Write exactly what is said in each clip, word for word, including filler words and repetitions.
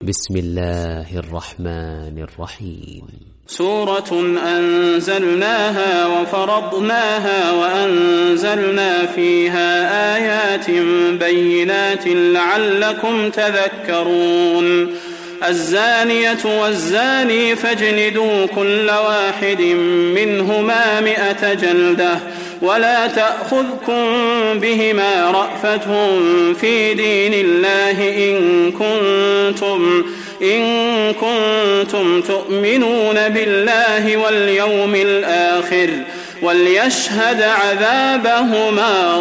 بسم الله الرحمن الرحيم. سورة أنزلناها وفرضناها وأنزلنا فيها آيات بينات لعلكم تذكرون. الزانية والزاني فاجلدوا كل واحد منهما مئة جلدة ولا تأخذكم بهما رأفة في دين الله إن كنتم إن كنتم تؤمنون بالله واليوم الآخر وليشهد عذابهما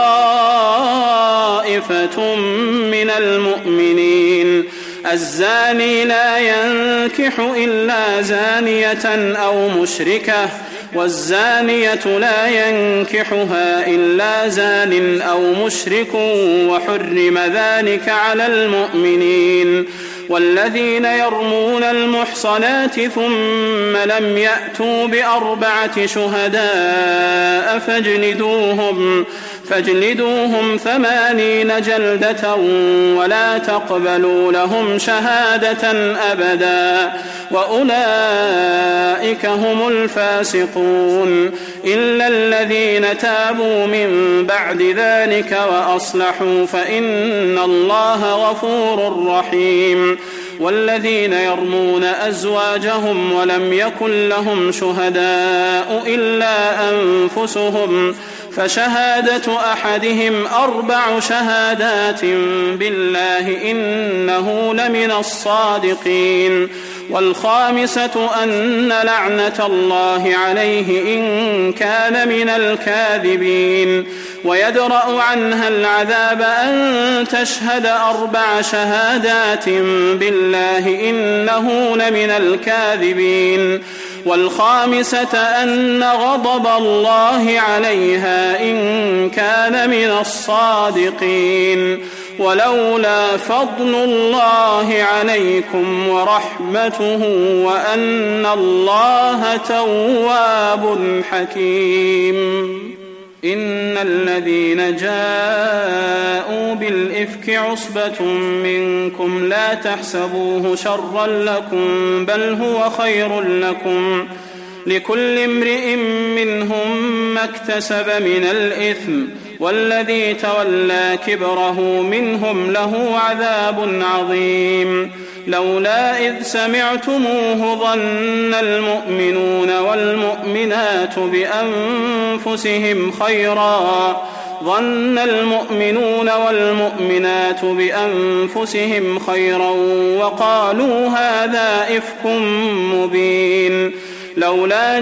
طائفة من المؤمنين. الزاني لا ينكح إلا زانية أو مشركة والزانية لا ينكحها إلا زان أو مشرك وحرم ذلك على المؤمنين. والذين يرمون المحصنات ثم لم يأتوا بأربعة شهداء فاجلدوهم فاجلدوهم ثمانين جلدة ولا تقبلوا لهم شهادة أبدا وأولئك هم الفاسقون إلا الذين تابوا من بعد ذلك وأصلحوا فإن الله غفور رحيم. والذين يرمون أزواجهم ولم يكن لهم شهداء إلا أنفسهم فشهادة أحدهم أربع شهادات بالله إنه لمن الصادقين. والخامسة أن لعنة الله عليه إن كان من الكاذبين. ويدرأ عنها العذاب أن تشهد أربع شهادات بالله إنه لمن الكاذبين. والخامسة أن غضب الله عليها إن كان من الصادقين. ولولا فضل الله عليكم ورحمته وأن الله تواب حكيم. إن الذين جاءوا بالإفك عصبة منكم لا تحسبوه شرا لكم بل هو خير لكم لكل امرئ منهم ما اكتسب من الإثم والذي تولى كبره منهم له عذاب عظيم. لولا إذ سمعتموه ظن المؤمنون والمؤمنات بأنفسهم خيرا ظن المؤمنون والمؤمنات بأنفسهم خيرا وقالوا هذا إفك مبين. لولا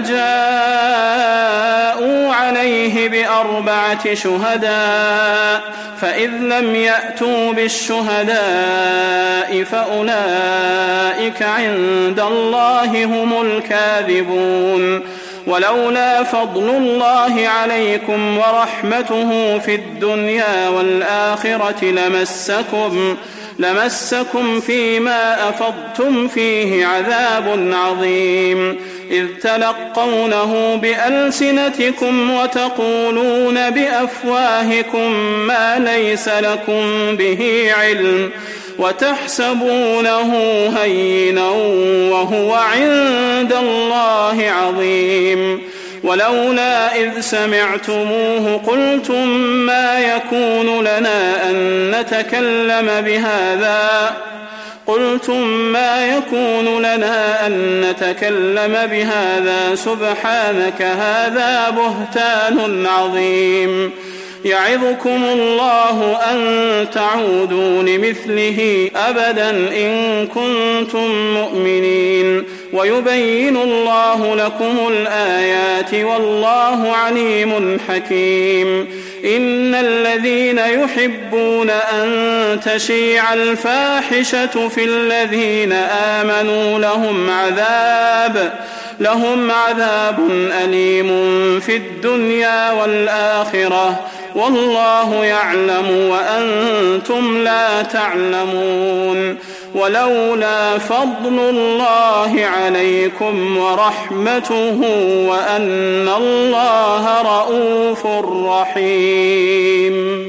جاءوا عليه بأربعة شهداء فإذ لم يأتوا بالشهداء فأولئك عند الله هم الكاذبون. ولولا فضل الله عليكم ورحمته في الدنيا والآخرة لمسكم لمسكم فيما أفضتم فيه عذاب عظيم إذ تلقونه بألسنتكم وتقولون بأفواهكم ما ليس لكم به علم وتحسبونه هينا وهو عند الله عظيم. ولولا إذ سمعتموه قلتم ما يكون لنا أن نتكلم بهذا قلتم ما يكون لنا أن نتكلم بهذا سبحانك هذا بهتان عظيم. يعظكم الله أن تعودوا لمثله أبدا إن كنتم مؤمنين ويبين الله لكم الآيات والله عليم حكيم. إن الذين يحبون أن تشيع الفاحشة في الذين آمنوا لهم عذاب لهم عذاب أليم في الدنيا والآخرة والله يعلم وأنتم لا تعلمون. ولولا فضل الله عليكم ورحمته وأن الله رؤوف رحيم.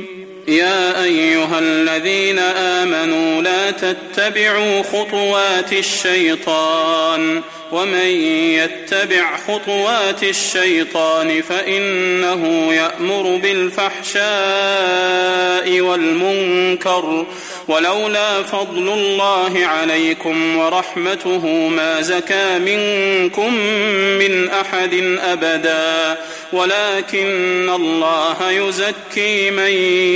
يا أيها الذين آمنوا لا تتبعوا خطوات الشيطان ومن يتبع خطوات الشيطان فإنه يأمر بالفحشاء والمنكر ولولا فضل الله عليكم ورحمته ما زكى منكم من أحد أبدا ولكن الله يزكي من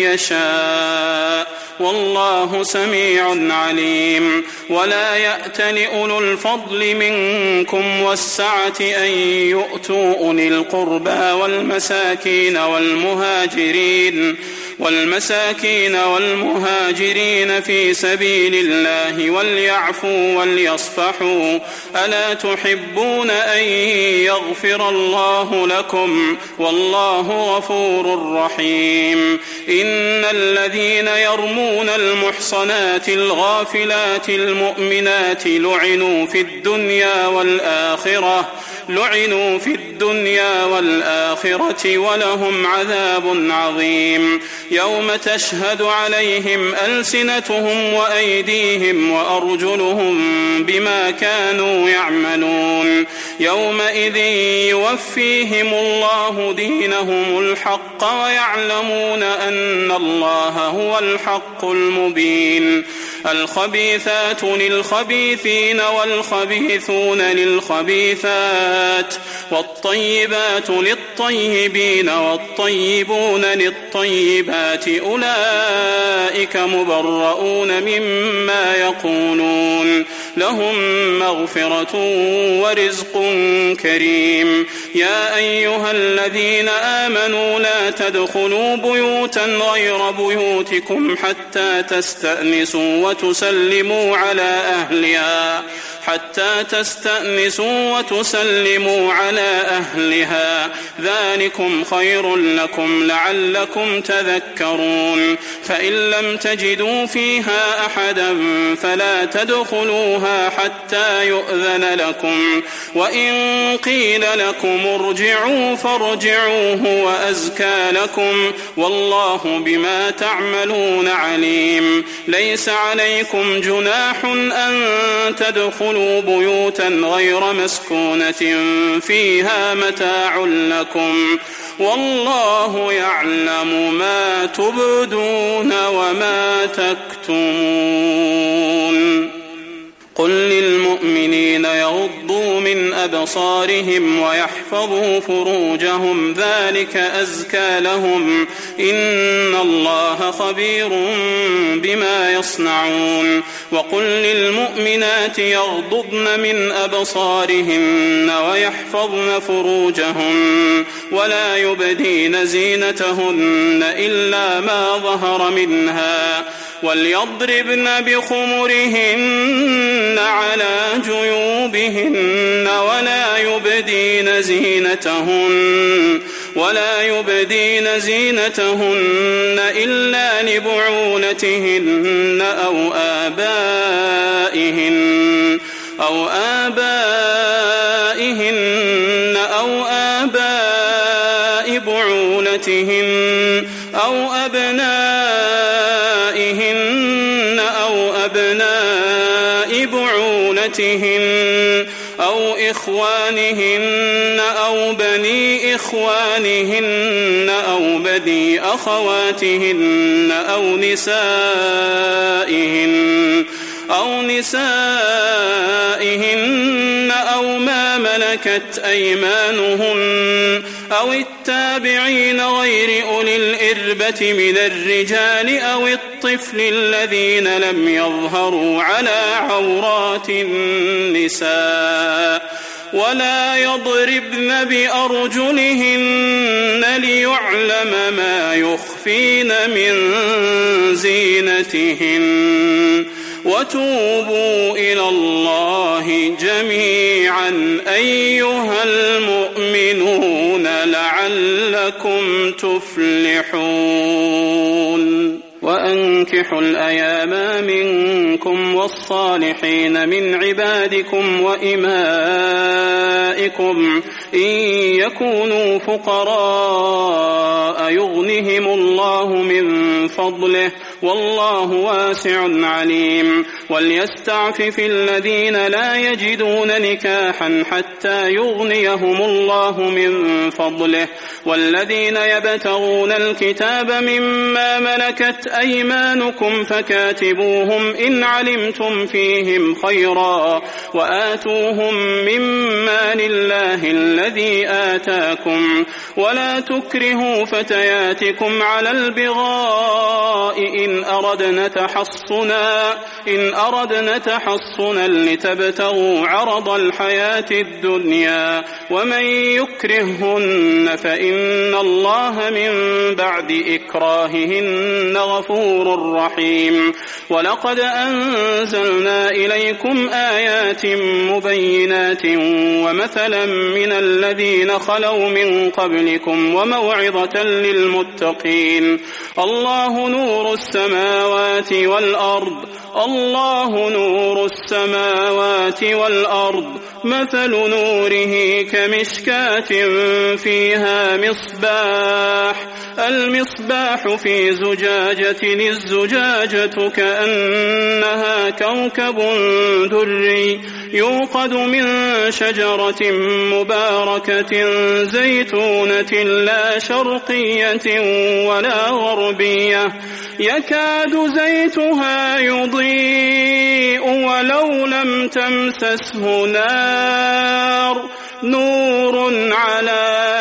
يشاء والله سميع عليم. ولا يأتل أولو الفضل منكم والسعة أن يؤتوا أولي القربى والمساكين والمهاجرين والمساكين والمهاجرين في سبيل الله وليعفوا وليصفحوا ألا تحبون أن يغفر الله لكم والله غفور رحيم. إن الذين يرمون المحصنات الغافلات المؤمنات لعنوا في الدنيا والآخرة لعنوا في الدنيا والآخرة ولهم عذاب عظيم. يوم تشهد عليهم ألسنتهم وأيديهم وأرجلهم بما كانوا يعملون يومئذ يوفيهم الله دينهم الحق ويعلمون أن الله هو الحق المبين. الخبيثات للخبيثين والخبيثون للخبيثات والطيبات للطيبين والطيبون للطيبات أولئك مبرؤون مما يقولون لهم مغفرة ورزق كريم. يا أيها الذين آمنوا لا تدخلوا بيوتا غير بيوتكم حتى تستأنسوا وتسلموا على أهلها حتى تستأنسوا وتسلموا على أهلها ذلكم خير لكم لعلكم تذكرون. فإن لم تجدوا فيها أحدا فلا تدخلوها حتى يؤذن لكم وإن قيل لكم ارجعوا فارجعوا هو أزكى لكم والله بما تعملون عليم. ليس عليكم جناح أن تدخلوا بيوتا غير مسكونة فيها متاع لكم والله يعلم ما تبدون وما تكتمون. قل للمؤمنين يغضوا من أبصارهم ويحفظوا فروجهم ذلك أزكى لهم إن الله خبير بما يصنعون. وقل للمؤمنات يغضضن من أبصارهن ويحفظن فروجهن ولا يبدين زينتهن إلا ما ظهر منها وليضربن بخمرهن على جيوبهن ولا يبدين زينتهن ولا يبدين زينتهن إلا لبعولتهن أو آبائهن أو آبائهن أو آباء بعولتهن أو أبنائهن أو أبناء بعولتهن أو إخوانهن أو بني إخوانهن أو بني أخواتهن أو نسائهن أو نسائهن أو ما ملكت أيمانهن أو التابعين غير أولي الإربة من الرجال أو الطفل الذين لم يظهروا على عورات النساء ولا يضربن بأرجلهن ليعلم ما يخفين من زينتهن. وتوبوا إلى الله جميعا أيها المؤمنون لعلكم تفلحون. وأنكحوا الأيام منكم والصالحين من عبادكم وإمائكم إن يكونوا فقراء يغنهم الله من فضله والله واسع عليم وليستعفف الذين لا يجدون نكاحا حتى يغنيهم الله من فضله والذين يبتغون الكتاب مما ملكت أيمانكم فكاتبوهم إن علمتم فيهم خيرا وآتوهم مما لله الذي آتاكم ولا تكرهوا فتياتكم على البغاء إن أردنا تحصنا إن أردنا تحصنا لتبتغوا عرض الحياة الدنيا ومن يكرههن فإن الله من بعد إكراههن غفور رحيم ولقد أنزلنا إليكم آيات مبينات ومثلا من الذين خلوا من قبلكم وموعظة للمتقين الله نور السماوات والأرض الله نور السماوات والأرض مثل نوره كمشكاة فيها مصباح المصباح في زجاجة الزجاجة كأنها كوكب دري يوقد من شجرة مباركة زيتونة لا شرقية ولا غربية يكاد زيتها يضيء ولو لم تمسسه نار نور على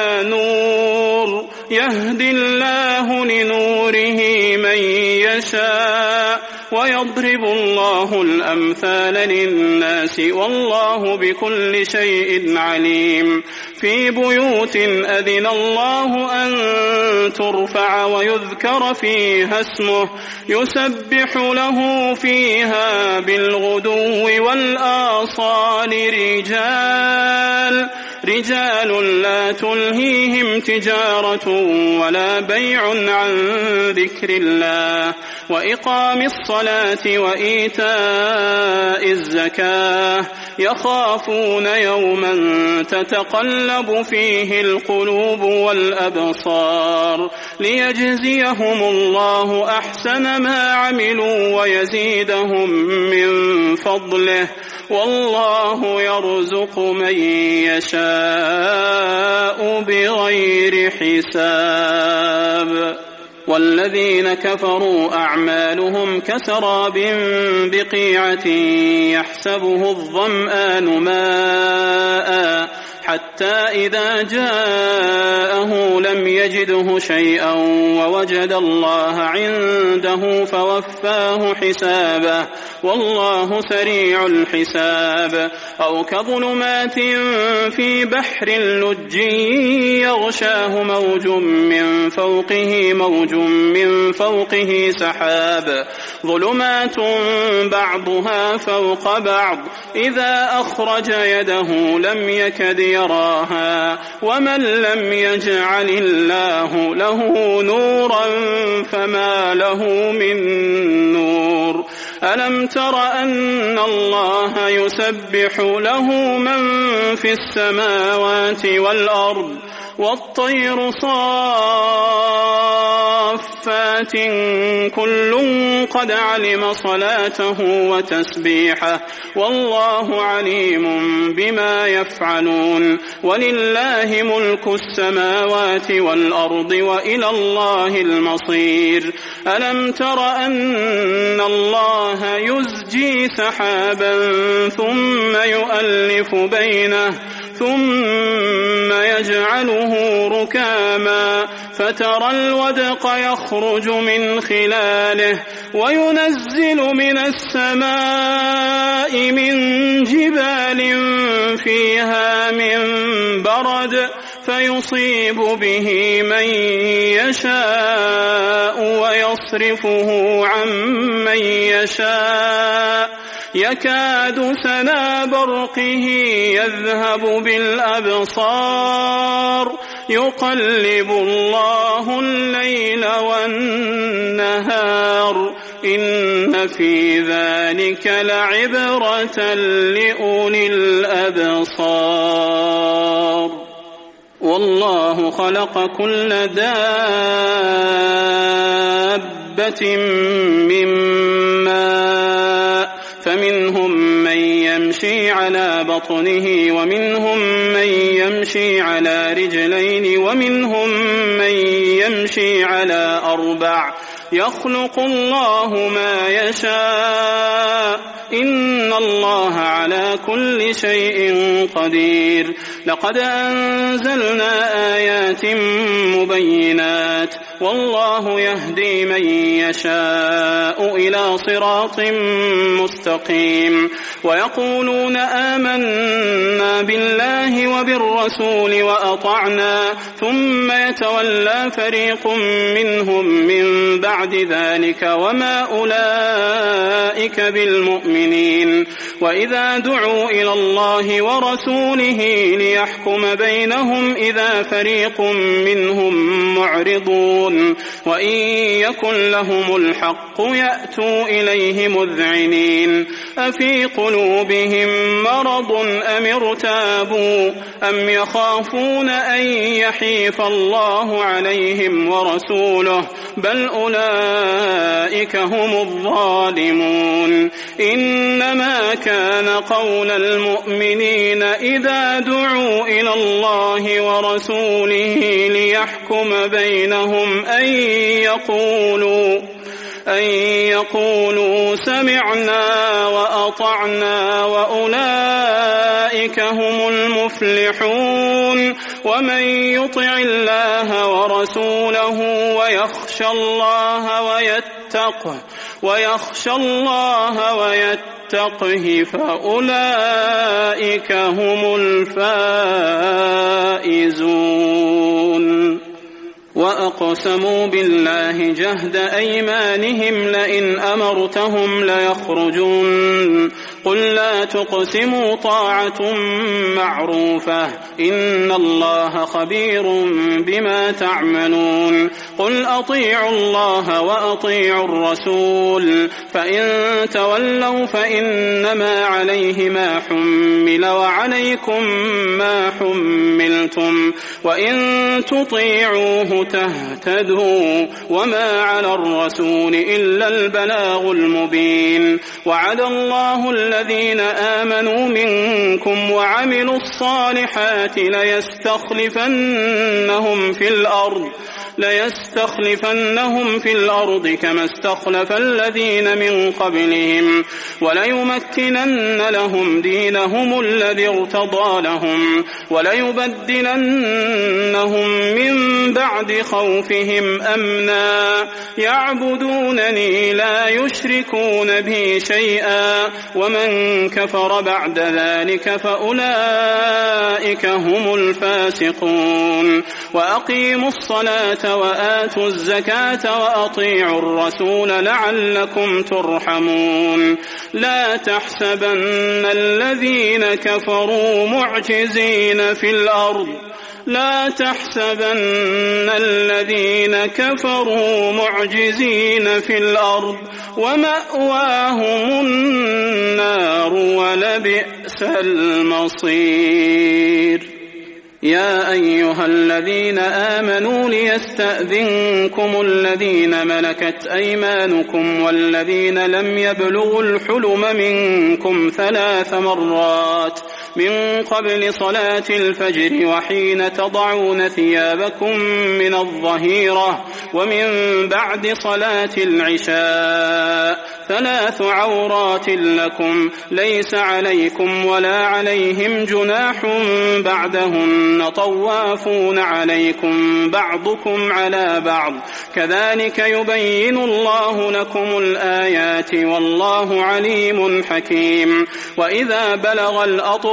نور يهدي الله لنوره من يشاء ويضرب الله الأمثال للناس والله بكل شيء عليم في بيوت أذن الله أن ترفع ويذكر فيها اسمه يسبح له فيها بالغدو والآصال رجال رجال لا تلهيهم تجارة ولا بيع عن ذكر الله وإقام الصلاة وإيتاء الزكاة يخافون يوما تتقلب فيه القلوب والأبصار ليجزيهم الله أحسن ما عملوا ويزيدهم من فضله والله يرزق من يشاء بغير حساب والذين كفروا أعمالهم كسراب بقيعة يحسبه الظمآن ماء حتى إذا جاءه لم يجده شيئا ووجد الله عنده فوفاه حسابه والله سريع الحساب أو كظلمات في بحر لج يغشاه موج من فوقه موج من فوقه سحاب ظلمات بعضها فوق بعض إذا أخرج يده لم يكد يراها ومن لم يجعل الله له نورا فما له من نور ألم تر أن الله يسبح له من في السماوات والأرض والطير صافات كل قد علم صلاته وتسبيحه والله عليم بما يفعلون ولله ملك السماوات والأرض وإلى الله المصير ألم تر أن الله يزجي سحابا ثم يؤلف بينه ثم يجعله ركاما فترى الودق يخرج من خلاله وينزل من السماء من جبال فيها من برد فيصيب به من يشاء ويصرفه عن من يشاء يكاد سنا برقه يذهب بالأبصار يقلب الله الليل والنهار إن في ذلك لعبرة لأولي الأبصار والله خلق كل دابة من ماء فمنهم من يمشي على بطنه ومنهم من يمشي على رجلين ومنهم من يمشي على أربع يخلق الله ما يشاء إن الله على كل شيء قدير لقد أنزلنا آيات مبينات والله يهدي من يشاء إلى صراط مستقيم ويقولون آمنا بالله وبالرسول وأطعنا ثم يتولى فريق منهم من بعد ذلك وما أولئك بالمؤمنين وإذا دعوا إلى الله ورسوله ليحكم بينهم إذا فريق منهم معرضون وإن يكن لهم الحق يأتوا إليه مذعنين أفي قلوبهم مرض أم ارتابوا أم يخافون أن يحيف الله عليهم ورسوله بل أولئك هم الظالمون إنما كان قول المؤمنين إذا دعوا إلى الله ورسوله ليحكم بينهم أن يقولوا أن يقولوا سمعنا وأطعنا وأولئك هم المفلحون ومن يطع الله ورسوله ويخشى الله ويتقه ويخشى الله ويتقه فأولئك هم الفائزون وأقسموا بالله جهد أيمانهم لئن أمرتهم ليخرجون قل لا تقسموا طاعة معروفة إن الله خبير بما تعملون قل أطيعوا الله وأطيعوا الرسول فإن تولوا فإنما عليه ما حمل وعليكم ما حملتم وإن تطيعوه تهتدوا وما على الرسول إلا البلاغ المبين وعد الله الذين آمنوا منكم وعملوا الصالحات ليستخلفنهم في الأرض ليستخلفنهم في الأرض كما استخلف الذين من قبلهم وليمكنن لهم دينهم الذي ارتضى لهم وليبدلنهم من بعد خوفهم أمنا يعبدونني لا يشركون بي شيئا ومن كفر بعد ذلك فأولئك هم الفاسقون وأقيموا الصلاة وآتوا الزكاة وأطيعوا الرسول لعلكم ترحمون لا تحسبن الذين كفروا معجزين في الأرض لا تحسبن الذين كفروا معجزين في الأرض ومأواهم النار ولبئس المصير يا أيها الذين آمنوا ليستأذنكم الذين ملكت أيمانكم والذين لم يبلغوا الحلم منكم ثلاث مرات من قبل صلاة الفجر وحين تضعون ثيابكم من الظهيرة ومن بعد صلاة العشاء ثلاث عورات لكم ليس عليكم ولا عليهم جناح بعدهن طوافون عليكم بعضكم على بعض كذلك يبين الله لكم الآيات والله عليم حكيم وإذا بلغ الأطفال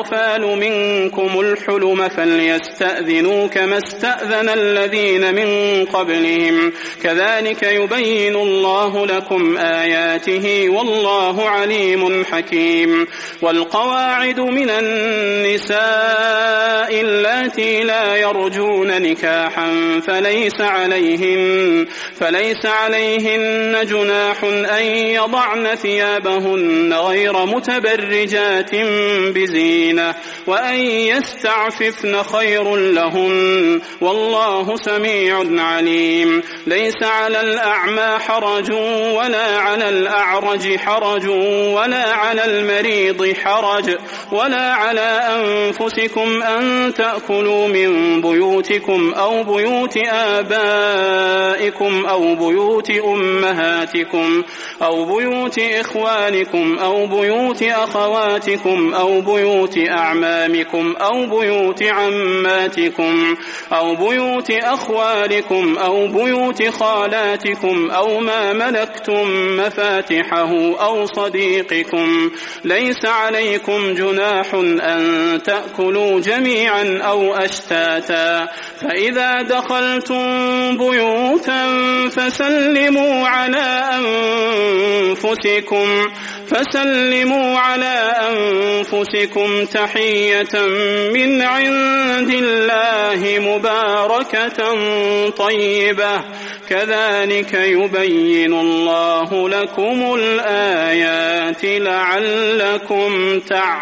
الأطفال منكم الحلم فليستأذنوا كما استأذن الذين من قبلهم كذلك يبين الله لكم آياته والله عليم حكيم. والقواعد من النساء اللاتي لا يرجون نكاحا فليس عليهن, فليس عليهن جناح أن يضعن ثيابهن غير متبرجات بزينة وأن يستعففن خير لهن والله سميع عليم. ليس على الأعمى حرج ولا على الأعرج حرج ولا على المريض حرج ولا على أنفسكم أن تأكلوا من بيوتكم أو بيوت آبائكم أو بيوت أمهاتكم أو بيوت إخوانكم أو بيوت أخواتكم أو بيوت أعمامكم أو بيوت عماتكم أو بيوت أخوالكم أو بيوت خالاتكم أو ما ملكتم مفاتحه أو صديقكم. ليس عليكم جناح أن تأكلوا جميعا أو أشتاتا فإذا دخلتم بيوتا فسلموا على أنفسكم فسلموا على أنفسكم تحية من عند الله مباركة طيبة كذلك يبين الله لكم الآيات لعلكم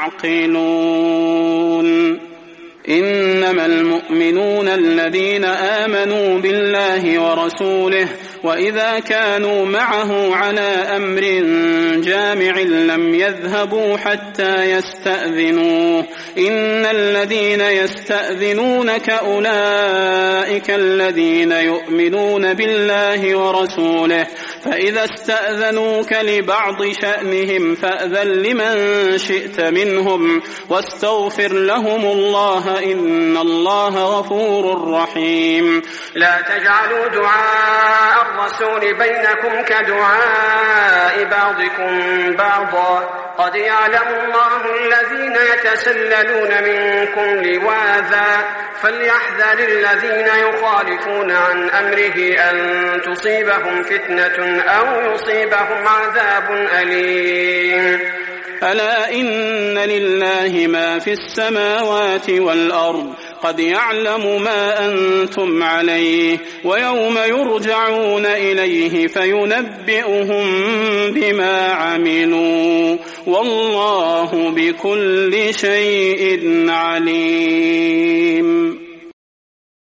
تعقلون. إنما المؤمنون الذين آمنوا بالله ورسوله وإذا كانوا معه على أمر جامع لم يذهبوا حتى يستأذنوه. إن الذين يستأذنونك أولئك الذين يؤمنون بالله ورسوله فإذا استأذنوك لبعض شأنهم فأذن لمن شئت منهم واستغفر لهم الله إن الله غفور رحيم. لا تجعلوا دعاء الرسول بينكم كدعاء بعضكم بعضا قد يعلم الله الذين يتسللون منكم لواذا فليحذر الذين يخالفون عن أمره أن تصيبهم فتنة أو يصيبهم عذاب أليم. ألا إن لله ما في السماوات والأرض قد يعلم ما أنتم عليه ويوم يرجعون إليه فينبئهم بما عملوا والله بكل شيء عليم.